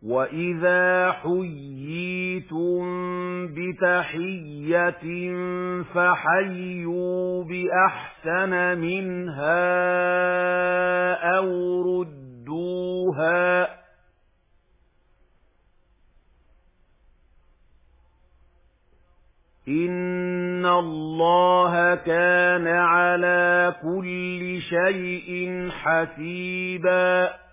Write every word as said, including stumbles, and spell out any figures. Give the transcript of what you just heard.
وَإِذَا حُيِّيتُم بِتَحِيَّةٍ فَحَيُّوا بِأَحْسَنَ مِنْهَا أَوْ رُدُّوهَا ۗ إِنَّ اللَّهَ كَانَ عَلَى كُلِّ شَيْءٍ حَسِيبًا.